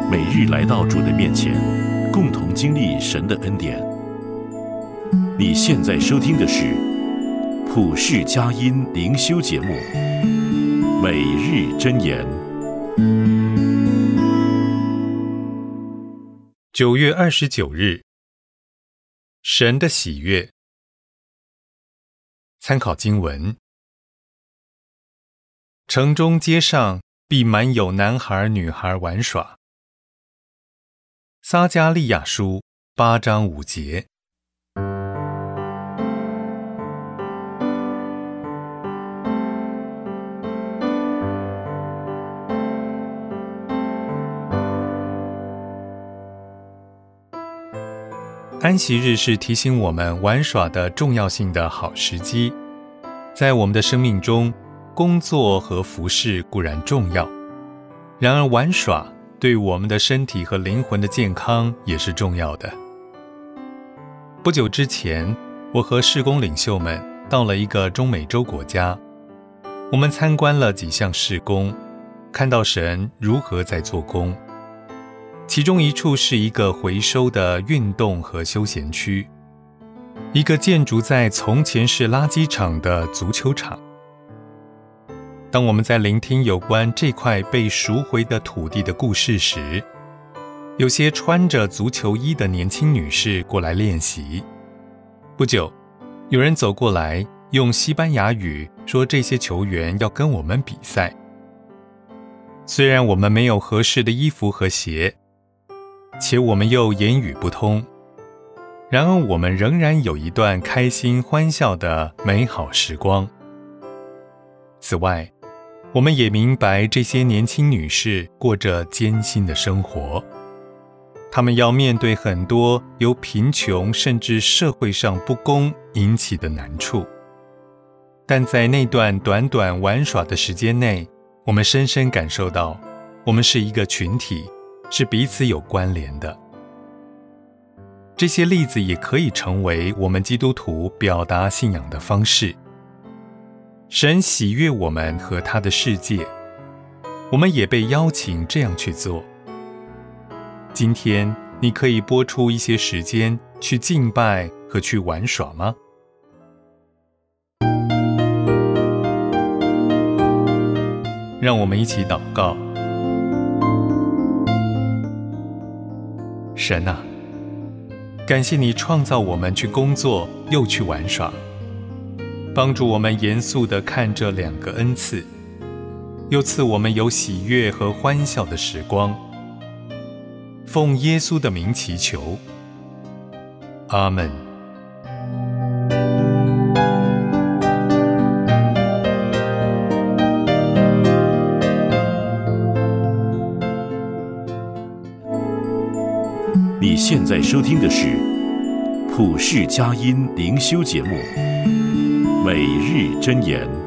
每日来到主的面前，共同经历神的恩典。你现在收听的是普世佳音灵修节目《每日箴言》。 9月29日，神的喜悦。参考经文：城中街上必满有男孩女孩玩耍。撒迦利亚书8章5节。安息日是提醒我们玩耍的重要性的好时机。在我们的生命中，工作和服事固然重要，然而玩耍对我们的身体和灵魂的健康也是重要的。不久之前，我和事工领袖们到了一个中美洲国家，我们参观了几项事工，看到神如何在做工。其中一处是一个回收的运动和休闲区，一个建筑在从前是垃圾场的足球场。当我们在聆听有关这块被赎回的土地的故事时，有些穿着足球衣的年轻女士过来练习。不久，有人走过来，用西班牙语说这些球员要跟我们比赛。虽然我们没有合适的衣服和鞋，且我们又言语不通，然而我们仍然有一段开心欢笑的美好时光。此外，我们也明白这些年轻女士过着艰辛的生活，她们要面对很多由贫穷甚至社会上不公引起的难处。但在那段短短玩耍的时间内，我们深深感受到，我们是一个群体，是彼此有关联的。这些例子也可以成为我们基督徒表达信仰的方式。神喜悦我们和他的世界，我们也被邀请这样去做。今天你可以拨出一些时间去敬拜和去玩耍吗？让我们一起祷告。神啊，感谢你创造我们去工作，又去玩耍，帮助我们严肃地看这两个恩赐，又赐我们有喜悦和欢笑的时光。奉耶稣的名祈求，阿们。 你现在收听的是普世佳音灵修节目《每日箴言》。